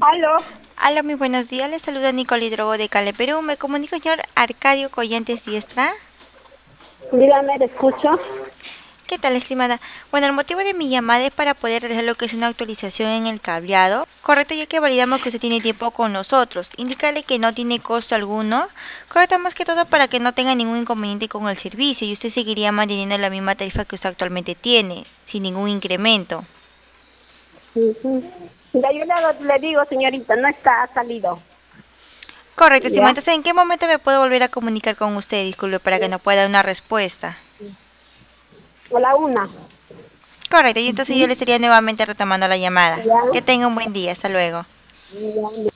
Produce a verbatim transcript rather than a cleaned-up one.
Aló, Hola, muy buenos días. Les saluda Nicole Hidrogo de Cale, Perú. Me comunico, señor Arcadio Collantes Diestra. dígame, le escucho. ¿Qué tal, estimada? Bueno, el motivo de mi llamada es para poder realizar lo que es una actualización en el cableado. Correcto, ya que validamos que usted tiene tiempo con nosotros. Indicarle que no tiene costo alguno. Correcto, más que todo para que no tenga ningún inconveniente con el servicio y usted seguiría manteniendo la misma tarifa que usted actualmente tiene, sin ningún incremento. Ujú. Ya yo le, hago- le digo, señorita, no está, ha salido. Correcto, estimada. ¿Ya? Entonces, ¿en qué momento me puedo volver a comunicar con usted? Disculpe, para que no pueda dar una respuesta. A la una. Correcto, y entonces yo le Ujú. estaría nuevamente retomando la llamada. Ya, Que tenga un buen día, hasta luego. ya.